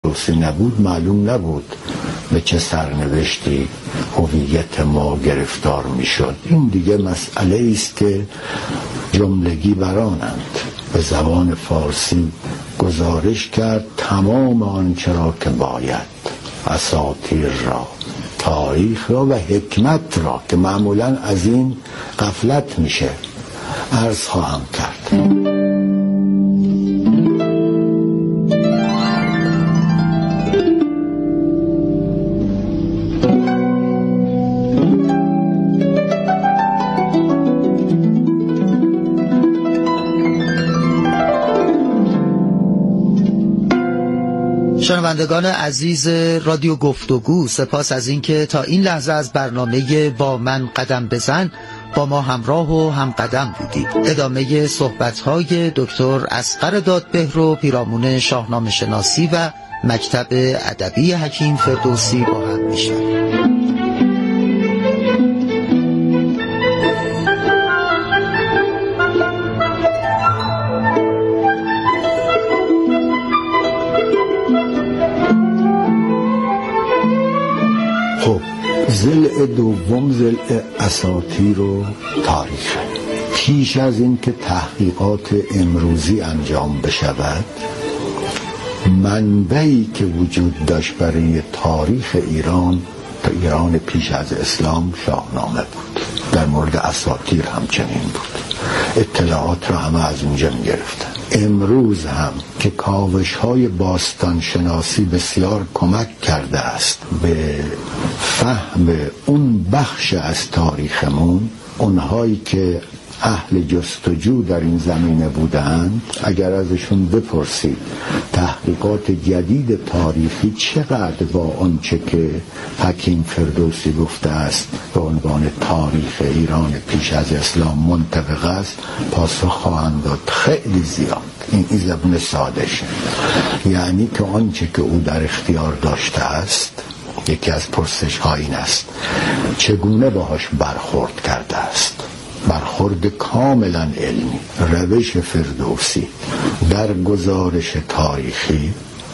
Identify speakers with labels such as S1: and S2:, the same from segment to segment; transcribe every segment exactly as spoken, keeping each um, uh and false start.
S1: فردوسی نبود معلوم نبود به چه سرنوشتی هویت ما گرفتار میشد. این دیگه مسئله است که جملگی برانند. به زبان فارسی گزارش کرد تمام آنچه را که باید، اساطیر را، تاریخ را و حکمت را که معمولا از این غفلت میشه عرض خواهم کرد.
S2: شنوندگان عزیز رادیو گفتگو، سپاس از اینکه تا این لحظه از برنامه با من قدم بزن با ما همراه و هم قدم بودید. ادامه صحبت‌های دکتر اصغر دادبهرو، پیرامون شاهنامه شناسی و مکتب ادبی حکیم فردوسی با هم میشنویم.
S1: ضلع دوم ضلع اساطیر و تاریخ. پیش از این که تحقیقات امروزی انجام بشود، منبعی که وجود داشت برای تاریخ ایران تا ایران پیش از اسلام شاهنامه بود. در مورد اساطیر همچنین بود. اطلاعات را همه از اونجا می گرفتن. امروز هم که کاوش های باستان شناسی بسیار کمک کرده است به فهم اون بخش از تاریخمون، اونهایی که اهل جستجو در این زمینه بودند، اگر ازشون بپرسید تحقیقات جدید تاریخی چقدر با آنچه که حکیم فردوسی گفته است به عنوان تاریخ ایران پیش از اسلام منطبق است، پاسخ خواهند داد خیلی زیاد. این این زبان ساده شه. یعنی که آنچه که او در اختیار داشته است، یکی از پرسش ها این است چگونه باهاش برخورد کرده است. برخورد کاملا علمی. روش فردوسی در گزارش تاریخی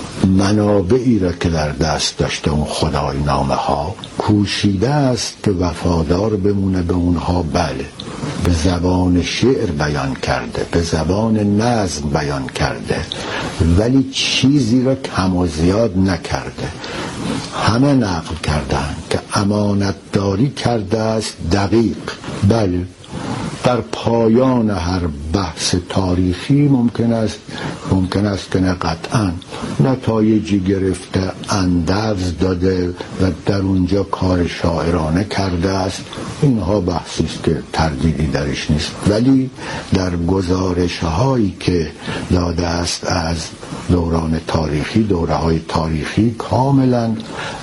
S1: منابعی را که در دست داشته اون خدای نامه ها کوشیده است که وفادار بمونه به اونها. بله، به زبان شعر بیان کرده، به زبان نظم بیان کرده، ولی چیزی را کم و زیاد نکرده. همه نقل کردن که امانتداری کرده است دقیق. بله، در پایان هر بحث تاریخی ممکن است ممکن است که نه قطعاً نتایجی گرفته، اندرز داده و در اونجا کار شاعرانه کرده است. اینها بحثی است که تردیدی درش نیست، ولی در گزارش هایی که داده است از دوران تاریخی، دوره های تاریخی، کاملا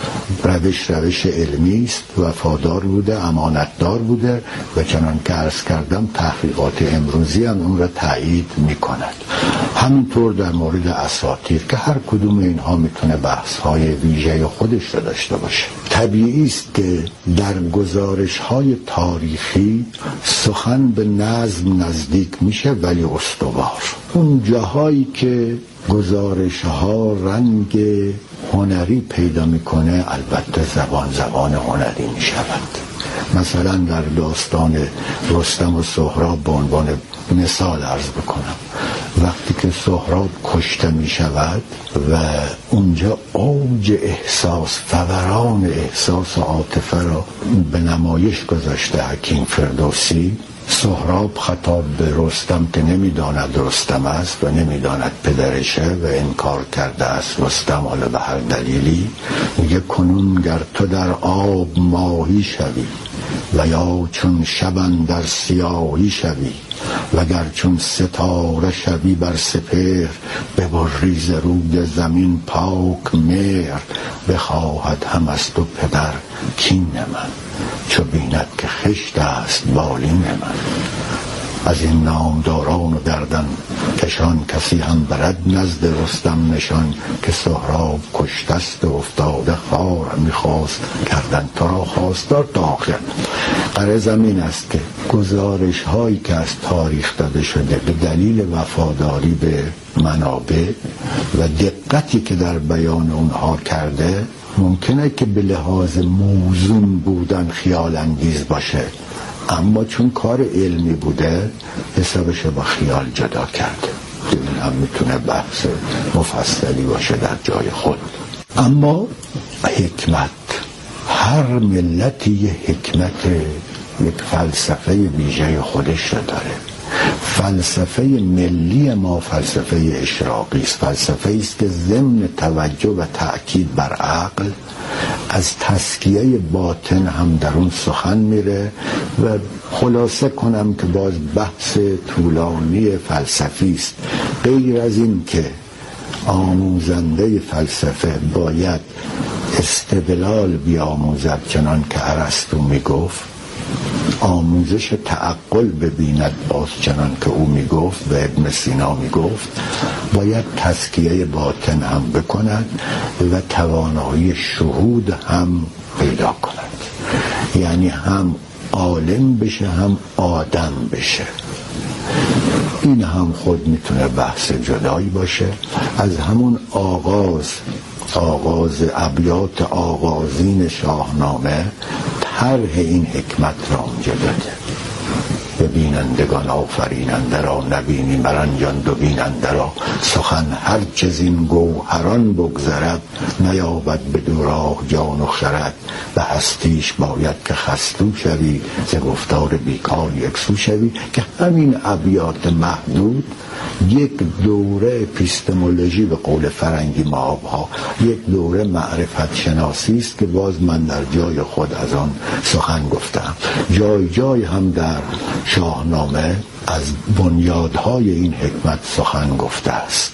S1: روش روش علمی است، وفادار بوده، امانتدار بوده و چنان که عرض کردم تحقیقات امروزی هم اون را تایید می کند. همینطور در مورد اساطیر که هر کدوم اینها میتونه بحث های ویژه خودش را داشته باشه. طبیعی است که در گزارش های تاریخی سخن به نظم نزدیک میشه ولی استوار. اون جاهایی که گزارش ها رنگ هنری پیدا میکنه البته زبان زبان هنری میشود. مثلا در داستان رستم و سهراب به عنوان مثال عرض بکنم، وقتی که سهراب کشته می شود و اونجا اوج احساس، فوران احساس و عاطفه را به نمایش گذاشته حکیم فردوسی، سهراب خطاب به رستم که نمیداند رستم است و نمیداند پدرشه و انکار کرده است رستم، حالا به هر دلیلی میگه کنون گر تو در آب ماهی شوی و یا چون شبن در سیاهی شوی وگر چون ستاره شوی بر سپهر ببری ز روی زمین پاک مهر بخواهد هم از تو پدر کین من چو بیند که خشت است بالین من. از این نامداران و گردن کشان کسی هم برد نزد رستم نشان که سهراب کشتست و افتاده خوار میخواست کردن تو را خواستار تا آخر. غرض این است که گزارش هایی که از تاریخ داده شده به دلیل وفاداری به منابع و دقتی که در بیان اونها کرده ممکنه که به لحاظ موزون بودن خیال انگیز باشه، اما چون کار علمی بوده حسابش با خیال جدا کرده. این هم میتونه بحث مفصلی باشه در جای خود. اما حکمت، هر ملتی یه حکمت، یک فلسفه ویژه خودش رو داره. فلسفه ملی ما فلسفه اشراقی است، فلسفه است که ضمن توجه و تأکید بر عقل از تزکیه باطن هم در اون سخن میره. و خلاصه کنم که باز بحث طولانی فلسفی است. غیر از این که آموزنده فلسفه باید استدلال بیاموزد چنان که ارسطو میگفت، آموزش تعقل ببیند باز چنان که او میگفت و ابن سینا میگفت، باید تزکیه باطن هم بکند و توانایی شهود هم پیدا کند. یعنی هم عالم بشه هم آدم بشه. این هم خود میتونه بحث جدایی باشه. از همون آغاز آغاز ابیات آغازین شاهنامه طرح این حکمت را اونجا داده. به بینندگان آفریننده را نبینی مرنجان دو بیننده را، سخن هر چه زین گوهران بگذرد نیابد به دو راه جان و خرد. به هستیش باید که خستو شوی ز گفتار بیکار یکسو شوی. که همین ابیات محدود یک دوره اپیستمولوژی به قول فرنگی مابها، یک دوره معرفت شناسی است که باز من در جای خود از آن سخن گفتم. جای جای هم در شاهنامه از بنیادهای این حکمت سخن گفته است.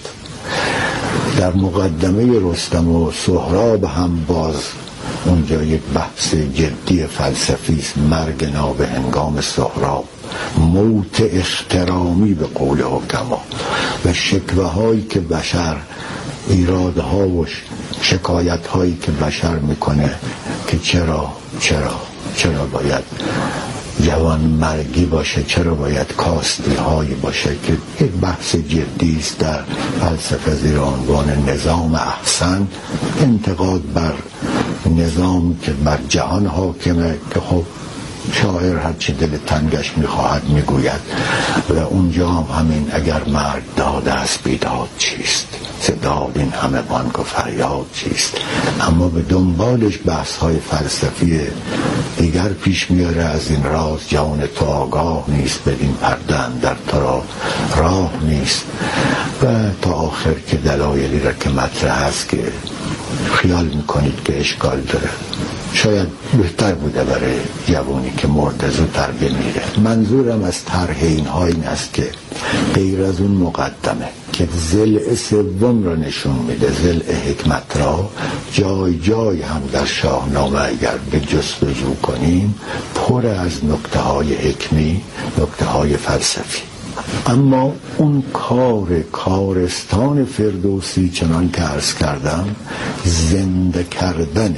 S1: در مقدمه رستم و سهراب هم باز اونجا یک بحث جدی فلسفی است. مرگ ناب هنگام سهراب، موت احترامی به قول حکما و شکوه هایی که بشر، ایرادها و شکایت هایی که بشر میکنه که چرا چرا چرا باید جوان مرگی باشه، چرا باید کاستی هایی باشه، که یک بحث جدی است در فلسفه زیر عنوان نظام احسن. انتقاد بر نظام که بر جهان حاکمه که خب شاعر هرچی دل تنگش میخواهد میگوید. و اونجا هم همین اگر مرگ داده است بیداد چیست، صداد این همه بانگ و فریاد چیست. اما به دنبالش بحث های فلسفی دیگر پیش میاره. از این راز جان تو آگاه نیست، بدین پردن در تو را راه نیست. و تا آخر که دلایلی را که مطرح هست که خیال میکنید که اشکال داره، شاید بهتر بوده برای جوانی که مرده زودتر بمیره. منظورم از طرح اینها این است که غیر از اون مقدمه که ضلع سوم را نشون میده، ضلع حکمت را، جای جای هم در شاهنامه اگر به جستجو کنیم پر از نکته های حکمی، نکته های فلسفی. اما اون کار کارستان فردوسی چنان که عرض کردم زنده کردن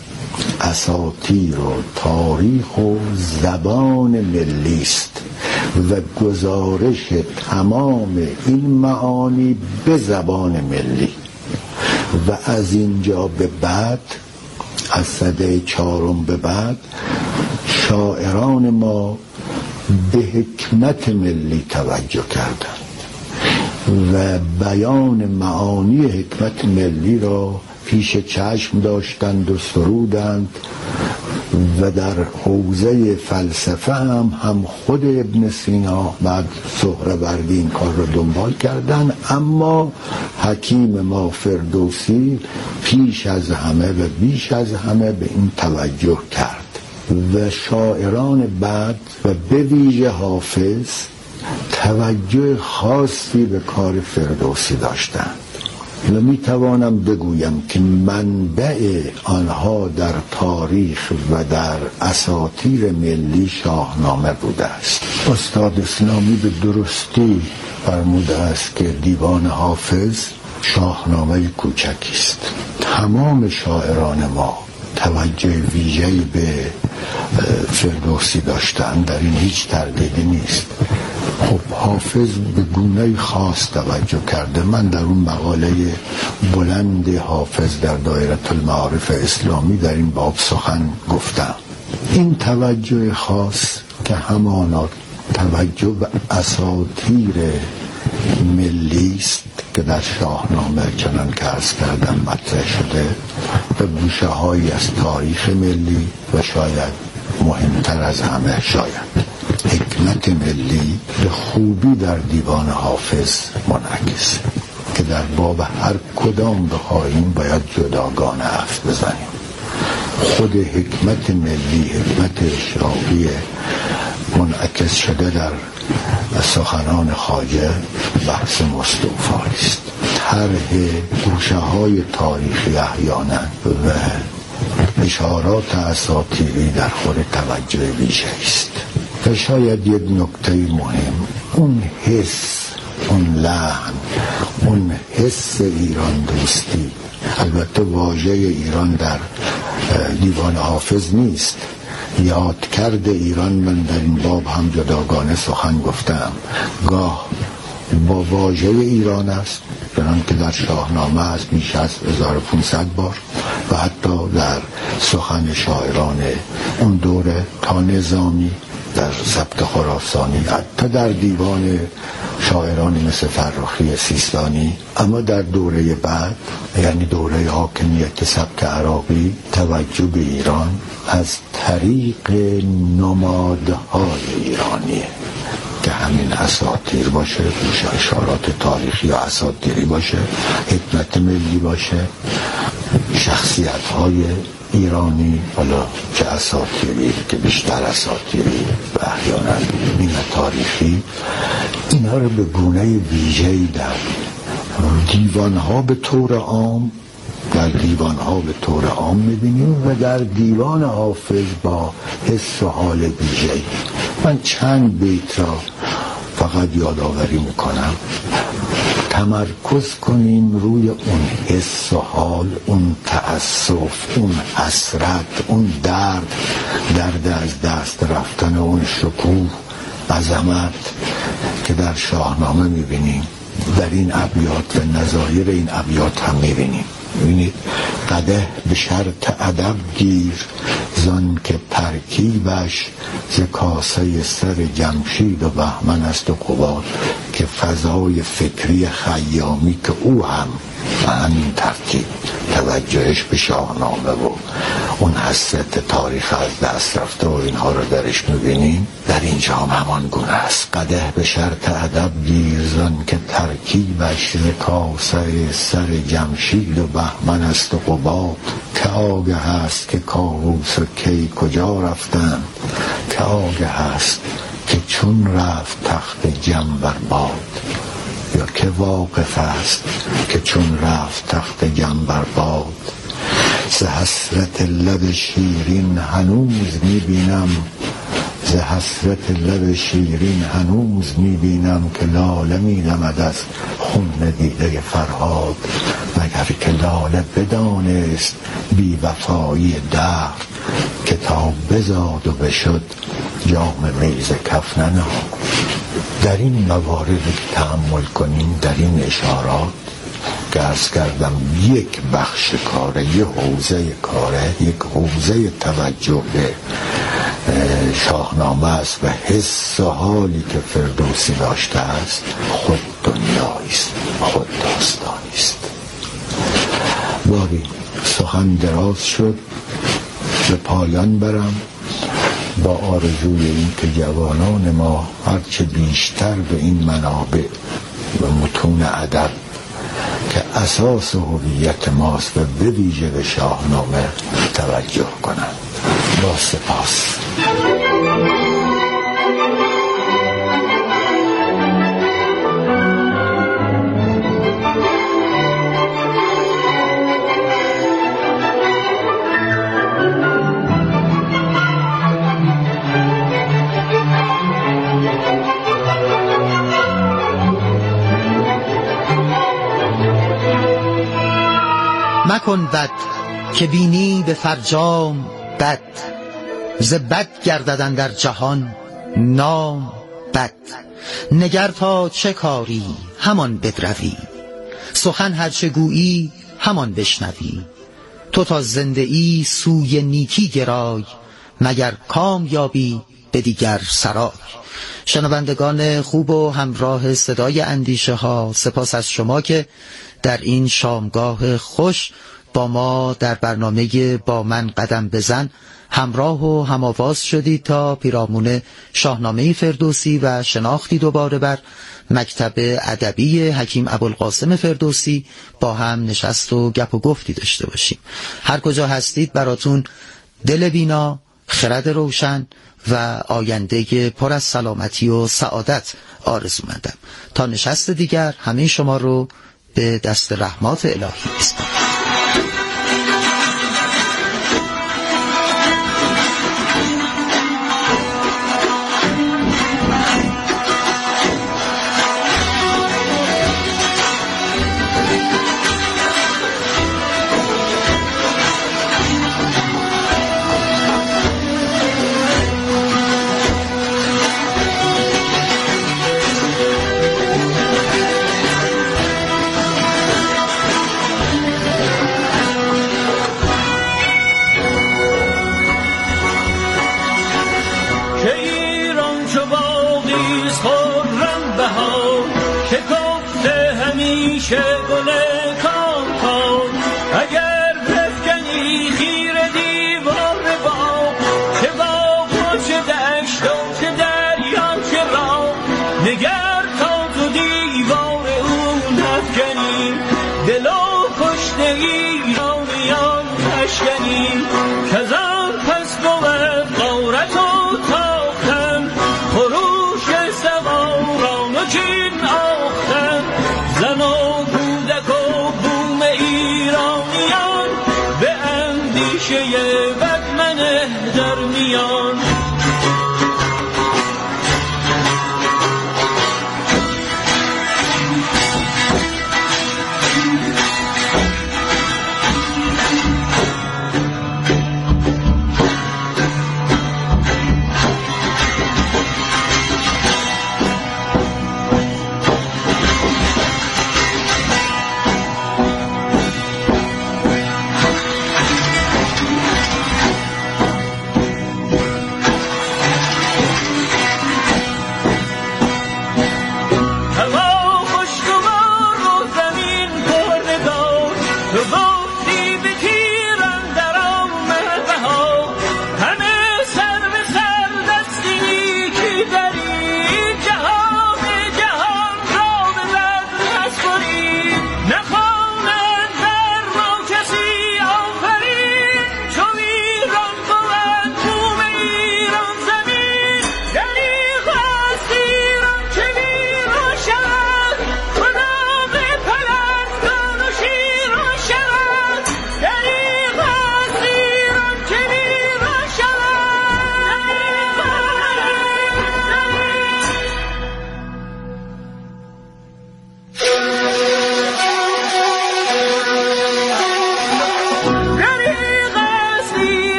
S1: اساطیر و تاریخ و زبان ملی است و گزارش تمام این معانی به زبان ملی. و از اینجا به بعد، از سده چهارم به بعد، شاعران ما به حکمت ملی توجه کردند و بیان معانی حکمت ملی را پیش چشم داشتند و سرودند. و در حوزه فلسفه هم هم خود ابن سینا بعد سهروردی این کار را دنبال کردند. اما حکیم ما فردوسی پیش از همه و بیش از همه به این توجه کرد. و شاعران بعد و به ویژه حافظ توجه خاصی به کار فردوسی داشتند. و می توانم بگویم که منبع آنها در تاریخ و در اساطیر ملی شاهنامه بوده است. استاد اسلامی به درستی فرموده است که دیوان حافظ شاهنامه کوچکی است. تمام شاعران ما توجه ویژه‌ای به فردوسی داشتند، در این هیچ تردیدی نیست. خب حافظ به گونه‌ای خاص توجه کرده. من در اون مقاله بلند حافظ در دایره المعارف اسلامی در این باب سخن گفتم. این توجه خاص که همانا توجه به اساطیر ملی است که در شاهنامه چنان که عرض کردم مطرح شده و گوشه هایی از تاریخ ملی و شاید مهمتر از همه شاید حکمت ملی به خوبی در دیوان حافظ منعکس که در باب هر کدام بخواهیم باید جداگانه حرف بزنیم. خود حکمت ملی، حکمت اشراقی منعکس شده در سخنان خواجه بحث مستوفی است. طرح گوشه های تاریخی احیانا و اشارات اساطیری در خود توجه ویژه است. و شاید یک نکته مهم، اون حس، اون لحن، اون حس ایران دوستی، البته واژه ایران در دیوان حافظ نیست، یاد کرده ایران من در این باب هم جداگانه سخن گفتم، گاه با واژه ایران است چنان که در شاهنامه از بیش از هزار و پانصد بار و حتی در سخن شاعران اون دوره تا نظامی در سبک خراسانی، حتی در دیوان شاعرانی مثل فرخی سیستانی. اما در دوره بعد یعنی دوره حاکمیت سبک عراقی توجه به ایران از طریق نمادهای ایرانیه که همین اساطیر باشه، اشارات تاریخی یا اساطیری باشه، حکمت ملی باشه، شخصیت های ایرانی، حالا چه اساطیری که بیشتر اساطیری و احیانا نیمه تاریخی، اینا رو به گونه ویژه‌ای در دیوان‌ها به طور عام در دیوان‌ها به طور عام می‌بینیم و در دیوان حافظ با حس و حال ویژه‌ای. من چند بیت را فقط یادآوری می‌کنم. تمرکز کنیم روی اون حس و حال، اون تأسف، اون حسرت، اون درد، درد از دست رفتن اون شکوه، عظمت که در شاهنامه میبینیم، در این ابیات و نظایر این ابیات هم میبینیم. میبینید قدح به شرط ادب گیر زان که ترکیبش ز کاسه سر جمشید و بهمن است و قباد، که فضای فکری خیامی که او هم به همین ترتیب توجهش به شاهنامه و اون حسرت تاریخ از دست رفته و اینها رو درش میبینیم، در اینجا هم همان گونه است. قدح به شرط ادب گیر زان که ترکیبش ز کاسه سر جمشید و بهمن است و قباد، که آگه هست که کاووس و کی کجا رفتند، که آگه هست که چون رفت تخت جم بر باد، یا که واقف است که چون رفت تخت جم بر باد. ز حسرت لب شیرین هنوز میبینم ز حسرت لب شیرین هنوز میبینم که لاله میدمد از خون دیده فرهاد، مگر که لاله بدانست بی وفایی دهر، که تا بزاد و بشد جام میز کف ننهاد. در این موارد که تأمل کنیم، در این اشارات که عرض کردم یک بخش کاره، یک حوزه کاره، یک حوزه توجه به شاهنامه است و حس و حالی که فردوسی داشته است، خود دنیایی است، خود داستانی است. باری سخن دراز شد، به پایان برم با آرزوی این که جوانان ما هرچه بیشتر به این منابع و متون ادب که اساس هویت ماست و به ویژه به شاهنامه توجه کنند. با سپاس.
S2: مکن بد که بینی به فرجام بد، ز بد گرددن در جهان نام بد. نگر تا چه کاری همان بدروی، سخن هرچه گویی همان بشنوی. تو تا زنده ای سوی نیکی گرای، مگر کام یابی به دیگر سرای. شنوندگان خوب و همراه صدای اندیشه ها، سپاس از شما که در این شامگاه خوش با ما در برنامه با من قدم بزن همراه و هم‌آواز شدید تا پیرامون شاهنامه فردوسی و شناختی دوباره بر مکتب ادبی حکیم ابوالقاسم فردوسی با هم نشست و گپ و گفتی داشته باشیم. هر کجا هستید براتون دل بینا، خرد روشن و آینده پر از سلامتی و سعادت آرزو مندم. تا نشست دیگر همه شما رو به دست رحمات الهی میسپارم.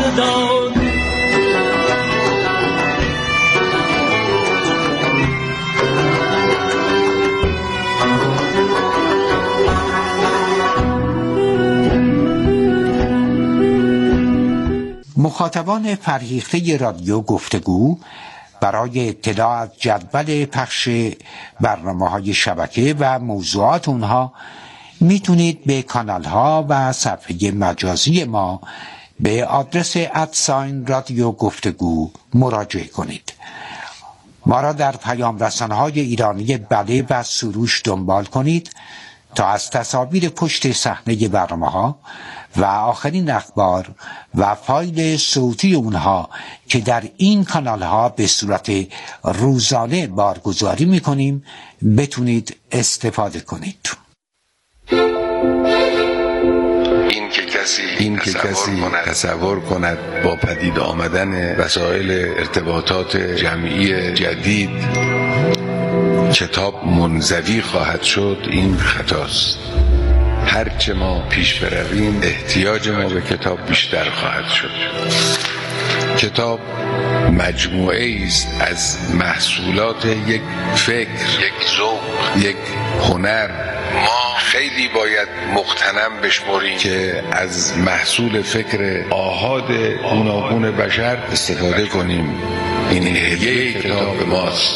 S3: داد.
S4: مخاطبان فرهیخته رادیو گفتگو برای اطلاع از جدول پخش برنامه‌های شبکه و موضوعات اونها میتونید به کانال‌ها و صفحه مجازی ما به آدرس ادساین رادیو گفتگو مراجعه کنید. ما را در پیام رسانه‌های ایرانی بله و سروش دنبال کنید تا از تصاویر پشت صحنه برنامه‌ها و آخرین اخبار و فایل صوتی اونها که در این کانال‌ها به صورت روزانه بارگذاری می‌کنیم بتونید استفاده کنید.
S5: این که کسی این که کسی تصور کند با پدید آمدن وسایل ارتباطات جمعی جدید کتاب منزوی خواهد شد، این خطاست. هرچه ما پیش برویم احتیاج ما به کتاب بیشتر خواهد شد. کتاب مجموعه است از محصولات یک فکر، یک ذوق، یک هنر. ما خیلی باید مغتنم بشمریم که از محصول فکر آحاد گوناگون بشر استفاده کنیم. این هدیه کتاب ماست.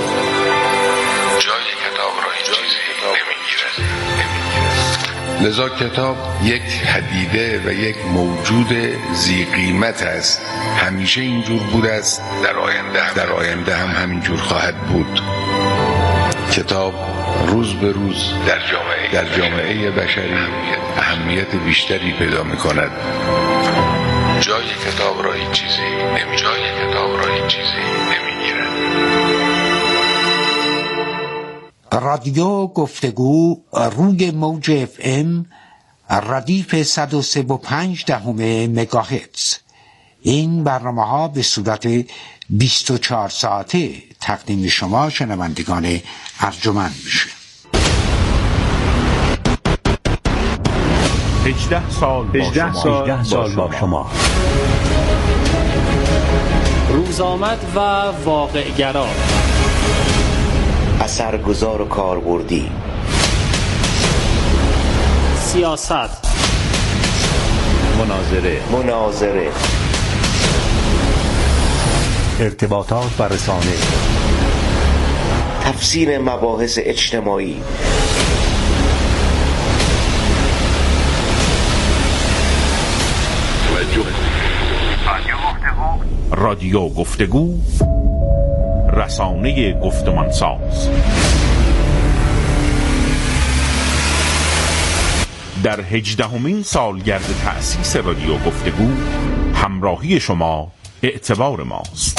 S5: جای کتاب را هیچ چیزی نمیگیرد. لذا کتاب یک پدیده و یک موجود ذی قیمت است. همیشه اینجور بوده است، در آینده هم در آینده هم همینجور خواهد بود. کتاب روز به روز در جامعه در جامعه بشری اهمیت بیشتری پیدا می‌کند. جای کتاب را هیچ چیزی نمی جای کتاب را هیچ چیزی نمیگیرد.
S4: رادیو گفتگو روی موج اف ام ردیف صد و سه و پنج دهم مگاهرتز. این برنامه ها به صورت بیست و چهار ساعته تقدیم شما شنوندگان ارجمند میشه.
S6: هجده سال با
S7: هجده
S6: شما,
S7: سال با شما.
S3: روزآمد و واقع‌گرا،
S8: اثرگذار و کاربردی،
S3: سیاست،
S7: مناظره
S8: مناظره،
S7: ارتباطات و رسانه،
S8: تفسیر مباحث اجتماعی،
S6: رادیو گفتگو، رسانه گفتمانساز. در هجدهمین سالگرد تأسیس رادیو گفتگو همراهی شما اعتبار ماست.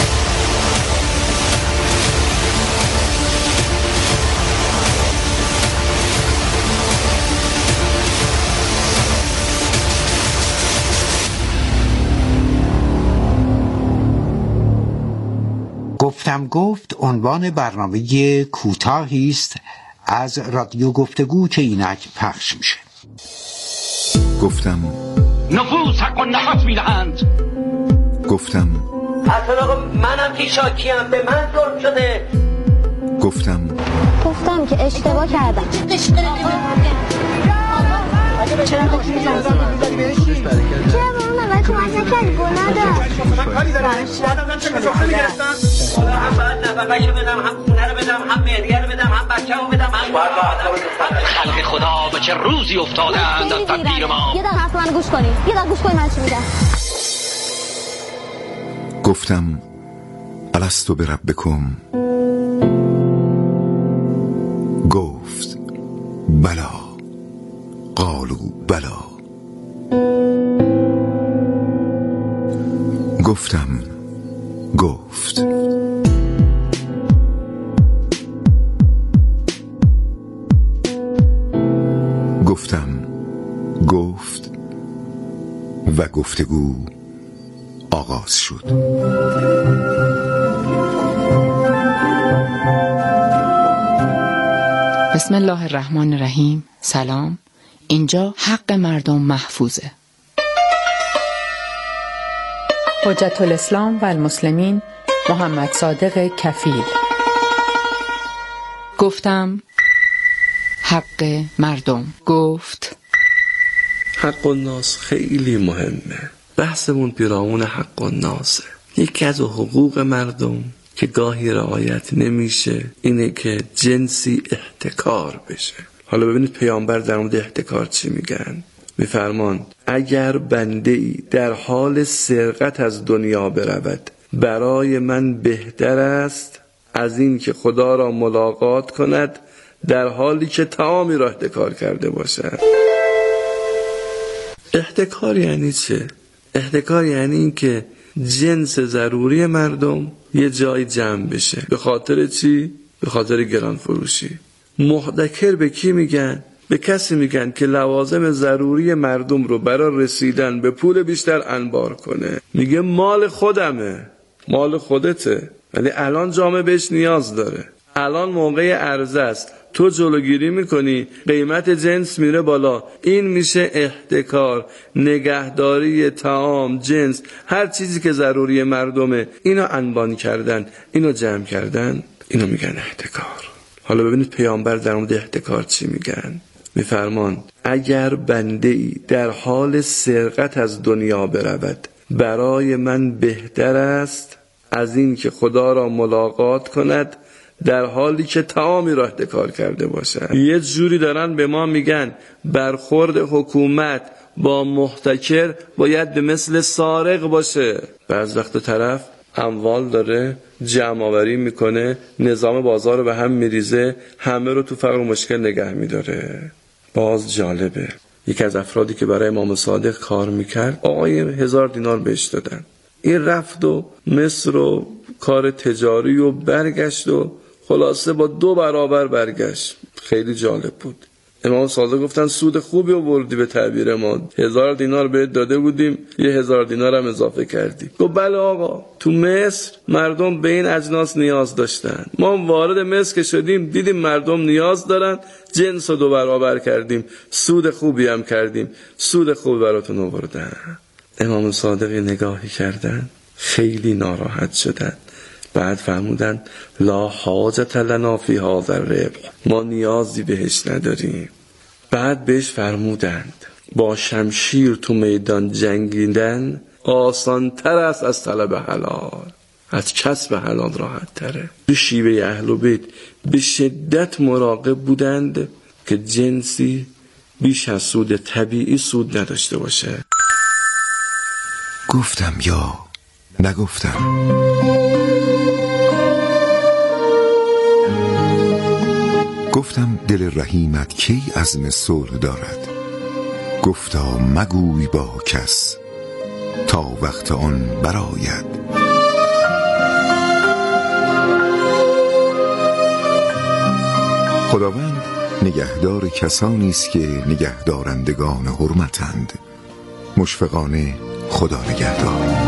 S4: گفتم گفت عنوان برنامه کوتاهی است از رادیو گفتگو که اینک پخش میشه.
S9: گفتم
S10: نفوس حق و نفس میدهند.
S9: گفتم
S11: اصلا منم که شاکیم، به من ظلم شده.
S9: گفتم
S12: گفتم که اشتباه کردم. چرا با اون اول کمک نکردی؟ گناه داشت.
S11: من کاری دارم. من چه کسافه میگرفتم؟ حالا هم باید نفقه‌شو بدم، هم خونه رو بدم، هم مهریه رو بدم، هم بچه‌مو بدم، هم
S10: خلق خدا به چه روزی افتادند از تدبیر ما.
S12: یه دقیقه حرف من گوش کنی. یه دقیقه گوش کنی من چی میگم.
S9: گفتم الستو بربکم. گفت بلا. قالوا بلا. گفتم گفت گفتم گفت و گفتگو آغاز شد.
S13: بسم الله الرحمن الرحیم. سلام. اینجا حق مردم محفوظه. حجت الاسلام و المسلمین محمد صادق کفیل. گفتم حق مردم. گفت
S14: حق الناس خیلی مهمه. بحثمون پیرامون حق الناسه. یکی از حقوق مردم که گاهی رعایت نمیشه اینه که جنسی احتکار بشه. حالا ببینید پیامبر در مورد احتکار چی میگن. میفرمان اگر بنده ای در حال سرقت از دنیا برود برای من بهتر است از این که خدا را ملاقات کند در حالی که طعامی را احتکار کرده باشد. احتکار یعنی چه؟ احتکار یعنی این که جنس ضروری مردم یه جای جمع بشه. به خاطر چی؟ به خاطر گران فروشی. محتکر به کی میگن؟ به کسی میگن که لوازم ضروری مردم رو برای رسیدن به پول بیشتر انبار کنه. میگه مال خودمه، مال خودته، ولی الان جامعه بهش نیاز داره، الان موقع عرضه است، تو جلوگیری میکنی، قیمت جنس میره بالا. این میشه احتکار. نگهداری طعام، جنس، هر چیزی که ضروری مردمه، اینو انبان کردن، اینو جمع کردن، اینو میگن احتکار. حالا ببینید پیامبر در مورد احتکار چی میگن. میفرمان اگر بنده ای در حال سرقت از دنیا برود برای من بهتر است از این که خدا را ملاقات کند در حالی که طعامی را احتکار کرده باشد. یه جوری دارن به ما میگن برخورد حکومت با محتکر باید به مثل سارق باشه. بعض وقت طرف اموال داره، جمع آوری میکنه، نظام بازار رو به هم میریزه، همه رو تو فقر و مشکل نگه میداره. باز جالبه، یکی از افرادی که برای امام صادق کار میکرد آقای هزار دینار بهش دادن. این رفت و مصر و کار تجاری و برگشت و خلاصه با دو برابر برگشت. خیلی جالب بود. امام صادق گفتن سود خوبی آوردی، به تعبیر ما هزار دینار بهت داده بودیم، یه هزار دینار هم اضافه کردی. گفت بله آقا، تو مصر مردم به این اجناس نیاز داشتن، ما وارد مصر که شدیم دیدیم مردم نیاز دارن، جنس رو دو برابر کردیم، سود خوبی هم کردیم، سود خوبی براتون آوردن. امام صادق نگاهی کردن، خیلی ناراحت شدن. بعد فرمودن لا حاجت لنا فی هذا الربح، ما نیازی بهش نداریم. بعد بهش فرمودند با شمشیر تو میدان جنگیدن آسان تر است از طلب حلال، از کسب حلال راحت تره. تو شیوه اهل بیت به شدت مراقب بودند که جنسی بیش از سود طبیعی سود نداشته باشه.
S9: گفتم یا نگفتم. گفتم دل رحیمت کی عزم صلح دارد. گفتا مگوی با کس تا وقت آن برآید. خداوند نگهدار کسانی است که نگهدارندگان حرمتند. مشفقانه خدا نگهدار.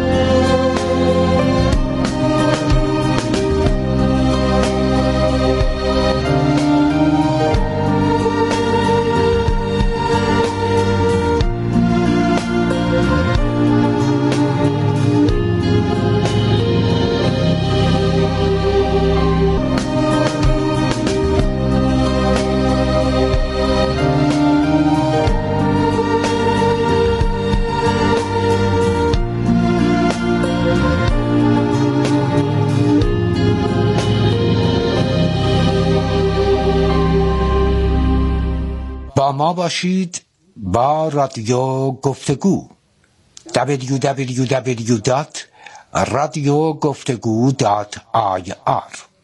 S4: با ما باشید با رادیو گفتگو دبلیو دبلیو دبلیو دات رادیو گفتگو دات آی آر.